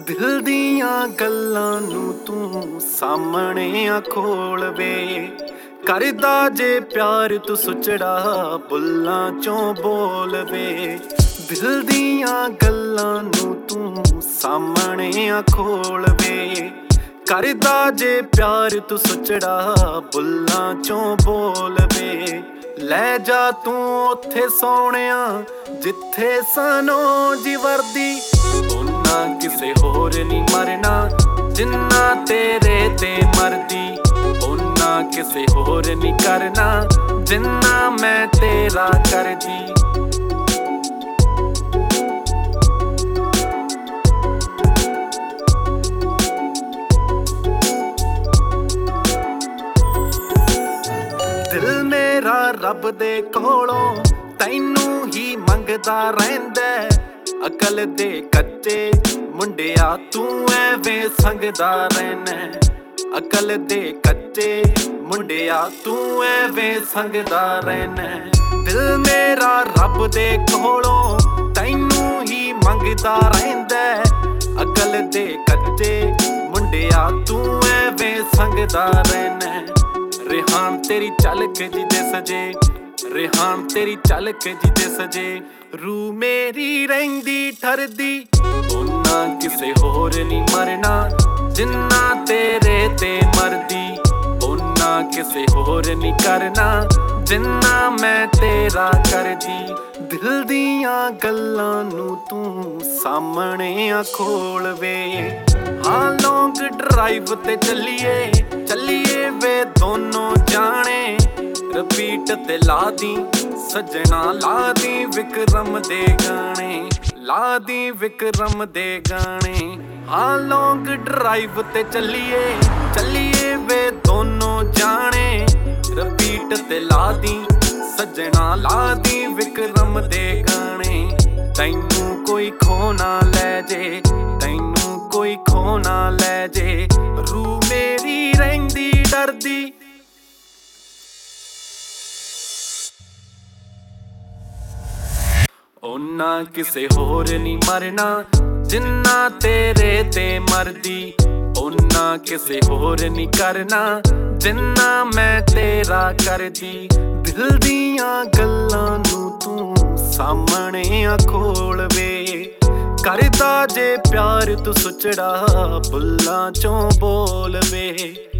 ਦਿਲ ਦੀਆਂ ਗੱਲਾਂ ਨੂੰ ਤੂੰ ਸਾਹਮਣੇ ਆ ਖੋਲ ਵੇ। ਕਰਦਾ ਜੇ ਪਿਆਰ ਤੂੰ ਸੁਚੜਾ ਬੁੱਲਾਂ ਚੋਂ ਬੋਲ ਵੇ। ਦਿਲ ਦੀਆਂ ਗੱਲਾਂ ਨੂੰ ਤੂੰ ਸਾਹਮਣੇ ਆ ਖੋਲ ਵੇ। ਕਰਦਾ ਜੇ ਪਿਆਰ ਤੂੰ ਸੁਚੜਾ ਬੁੱਲਾਂ ਚੋਂ ਬੋਲ ਵੇ। ਲੈ ਜਾ ਤੂੰ ਉੱਥੇ ਸੋਹਣਿਆ ਜਿੱਥੇ ਸਾਨੂੰ ਜੀ ਵਰਦੀ। ਉਹਨਾਂ ਕਿਸੇ ਹੋਰ ਨੀ ਮਰਨਾ ਜਿੰਨਾ ਤੇਰੇ ਤੇ ਮਰਦੀ। ਉਹਨਾਂ ਕਿਸੇ ਹੋਰ ਨੀ ਕਰਨਾ ਜਿੰਨਾ ਮੈਂ ਤੇਰਾ ਕਰਦੀ। ਦਿਲ ਮੇਰਾ ਰੱਬ ਦੇ ਕੋਲੋਂ ਤੈਨੂੰ ਹੀ ਮੰਗਦਾ ਰਹਿੰਦਾ। ਅਕਲ ਦੇ ਕੱਚੇ ਮੁੰਡਿਆ ਤੂੰ ਐਵੇਂ ਸੰਗਦਾ ਰਹਿਣਾ। ਅਕਲ ਦੇ ਕੱਚੇ ਮੁੰਡਿਆ ਤੂੰ ਐਵੇਂ ਸੰਗਦਾ ਰਹਿਣਾ। ਦਿਲ ਮੇਰਾ ਰੱਬ ਦੇ ਕੋਲੋਂ ਤੈਨੂੰ ਹੀ ਮੰਗਦਾ ਰਹਿੰਦਾ। ਅਕਲ ਦੇ ਕੱਚੇ ਮੁੰਡਿਆ ਤੂੰ ਐਵੇਂ ਸੰਗਦਾ ਰਹਿਣਾ। ਰਿਹਾਨ ਤੇਰੀ ਝਲਕ ਜਿਹਦੇ ਸਜੇ, ਰਿਹਾਨ ਤੇਰੀ ਝਲਕ ਜਿਹਦੇ ਸਜੇ। ਰੂ ਮੇਰੀ ਰਹਿੰਦੀ ਠਰਦੀ। ਉਹਨਾਂ ਕਿਸੇ ਹੋਰ ਨੀ ਮਰਨਾ ਜਿੰਨਾ ਤੇਰੇ ਤੇ ਮਰਦੀ। ਉਹਨਾਂ ਕਿਸੇ ਹੋਰ ਨੀ ਕਰਨਾ ਜਿੰਨਾ ਮੈਂ ਤੇਰਾ ਕਰਦੀ। ਦਿਲ ਦੀਆਂ ਗੱਲਾਂ ਨੂੰ ਤੂੰ ਸਾਹਮਣੇ ਆ ਖੋਲ ਵੇ। ਹਾਂ ਲੌਂਗ ਡਰਾਈਵ ਤੇ ਚੱਲੀਏ ਚੱਲੀਏ ਵੇ ਦੋਨੋਂ ਜਾਣੇ। ਰਿਪੀਟ ਤੇ ਲਾ ਦੀ ਸੱਜਣਾ ਲਾ ਦੀ ਵਿਕਰਮ ਦੇ ਗਾਣੇ। ਲਾ ਦੀ ਵਿਕਰਮ ਦੇ ਗਾਣੇ। ਹਾਂ ਲੌਂਗ ਡਰਾਈਵ ਤੇ ਚੱਲੀਏ ਚੱਲੀਏ ਵੇ ਦੋਨੋਂ ਜਾਣੇ। ਰਿਪੀਟ ਤੇ ਲਾ ਦੀ ਸੱਜਣਾ ਲਾ ਦੀ ਵਿਕਰਮ ਦੇ ਗਾਣੇ। ਤੈਨੂੰ ਕੋਈ ਖੋ ਨਾ ਲੈ ਜੇ, ਤੈਨੂੰ ਕੋਈ ਖੋ ਨਾ ਲੈ ਜੇ। ਰੂ ਮੇਰੀ ਰਹਿੰਦੀ ਡਰਦੀ। ਉਹਨਾਂ ਕਿਸੇ ਹੋਰ ਨੀ ਮਰਨਾ ਜਿੰਨਾ ਤੇਰੇ ਤੇ ਮਰਦੀ। ਉਹਨਾਂ ਕਿਸੇ ਹੋਰ ਨੀ ਕਰਨਾ ਜਿੰਨਾ ਮੈਂ ਤੇਰਾ ਕਰਦੀ। ਦਿਲ ਦੀਆਂ ਗੱਲਾਂ ਨੂੰ ਤੂੰ ਸਾਹਮਣੇ ਆ ਖੋਲ ਵੇ। ਕਰਦਾ ਜੇ ਪਿਆਰ ਤੂੰ ਸੁਚੜਾ ਬੁੱਲਾਂ ਚੋਂ ਬੋਲ ਵੇ।